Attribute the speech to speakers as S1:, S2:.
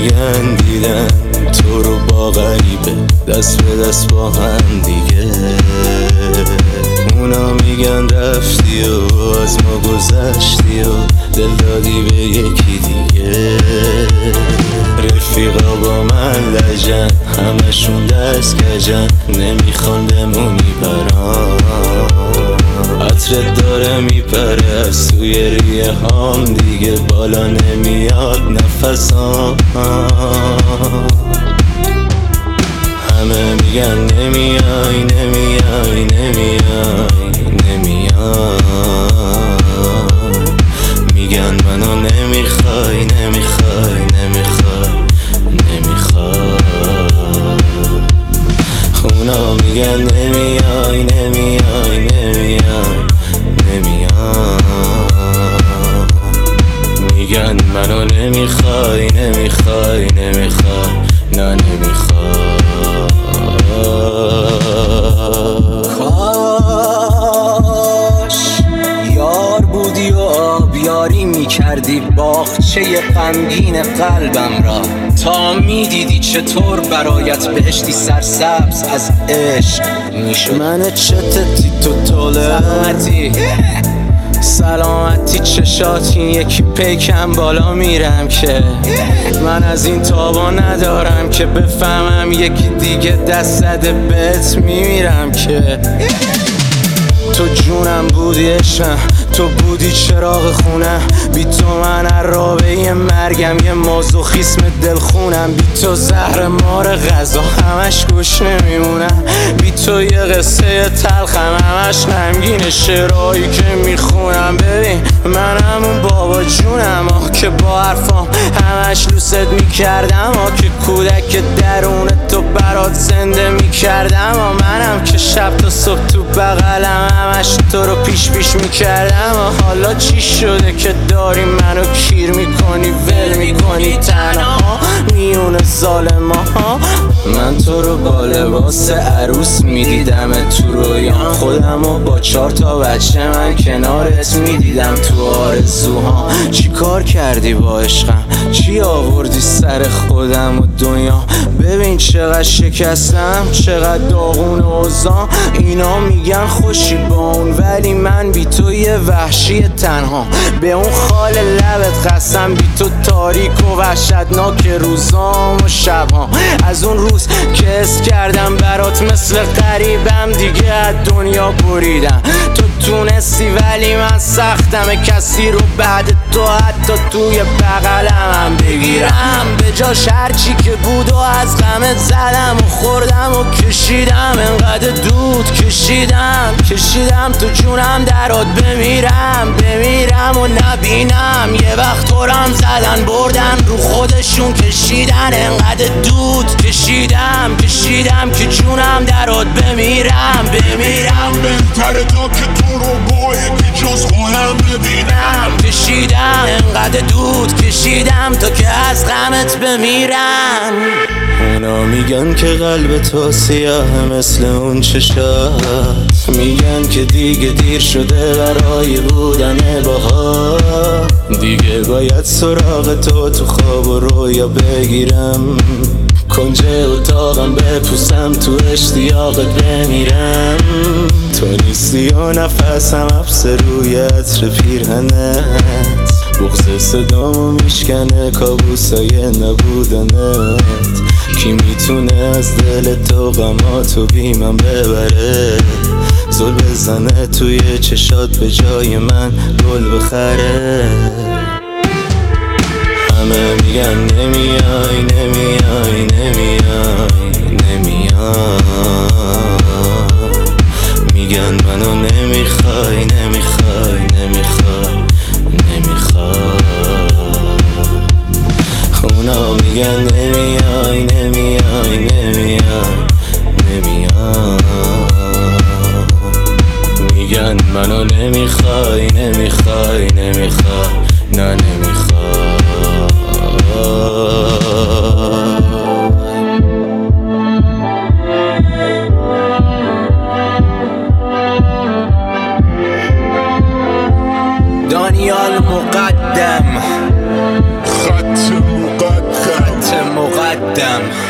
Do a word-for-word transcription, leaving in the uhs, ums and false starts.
S1: میگن دیدن تو رو با غریبه دست به دست با هم دیگه. اونا میگن رفتی و از ما گذشتی و دل دادی به یکی دیگه. رفیقا با من لجن همشون دست کجن نمیخوان بمونی برام. عطرت داره میپره از توی ریه هام دیگه بالا نمیاد نفسام. همه میگن نمیای نمیای نمیای نمیای میگن منو نمیخوای نمیخوای نمیخوای نمیخوای. اونا میگن نمیای نمیای نمیای نمیای میگن منو نمیخوای نمیخوای نمیخوای نه نمیخوای.
S2: کاش یار بودی و آبیاری میکردی باغچه غمگین قلبم را، تا میدیدی چطور برایت بهشتی سرسبز از عشق میشد.
S1: من چتتی تو طوله
S2: سلامتی سلامتی چشات این یکی پیکم بالا میرم که من از این تابا ندارم که بفهمم یکی دیگه دست زده بهت میمیرم که تو جونم بودی عشقم تو بودی چراغ خونم. بی تو من عرابه مرگم یه مازوخیسم دلخونم. بی تو زهر مار غذا همش گوش نمیمونم. بی تو یه قصه تلخم همش غمگین شعرهایی که میخونم. ببین من همون بابا جونم ها که با حرفام همش لوست میکردم ها که کودک درون تو برات زنده میکردم ها. منم که شب تا صبح تو بغلم همش تو رو پیش پیش میکردم. حالا چی شده که داری منو کیر میکنی ول میکنی تنها میون ظالما ها. من تو رو با لباس عروس میدیدم تو رویام. خودمو با چهار تا بچه من کنارت میدیدم تو آرزوها. چی کار کردی با عشقم چی آوردی سر خودم و دنیا. ببین چقدر شکستم چقدر داغون اوضاع. اینا میگن خوشی با اون ولی من بی تو یه وحشی تنها. به اون خال لبت قسم بی تو تاریک و وحشتناک روزام و شبها. از اون روز که حس کردم برات مثل غریبم دیگه از دنیا بریدم. تو تونستی ولی من سختم کسی رو بعد تو حتی توی بغلم بگیرم. به جاش هرچی که بود و از غمت زدم و خوردم و کشیدم. انقدر دود کشیدم کشیدم تو جونم درات بمیرم بمیرم و نبینم. یه وقت خورم زدن بردن رو خودشون کشیدن. انقدر دود کشیدم کشیدم که جونم درات بمیرم بمیرم.
S3: بهتره تا که تو رو با یکی جز خودم ببینم.
S2: کشیدم انقدر دود کشیدم تا که از غمت بمیرم.
S1: اونا میگن که قلب تو سیاه مثل اون چشات. میگن که دیگه دیر شده برای بودن باها. دیگه باید سراغ تو تو خواب و رویا بگیرم. کنج اتاقم بپوسم تو اشتیاقت بمیرم. تو نیستی و نفسم حبس روی عطر پیرهنت. بغض صدامو میشکنه کابوسای نبودنت. کی میتونه از دل تو غماتو بی من ببره. زل بزنه توی چشات به جای من گل بخره. همه میگن نمیای نمیای نمیای نمیای میگن منو نمیخوای نمیخوای نمیخوای نمیخوای. اونا میگن نمیای نمیای نمیای نمیای میگن منو نمیخوای نمیخوای نمیخوای نه نمیخوای.
S2: دانیال مقدم
S3: خط مقدم
S2: خط دلم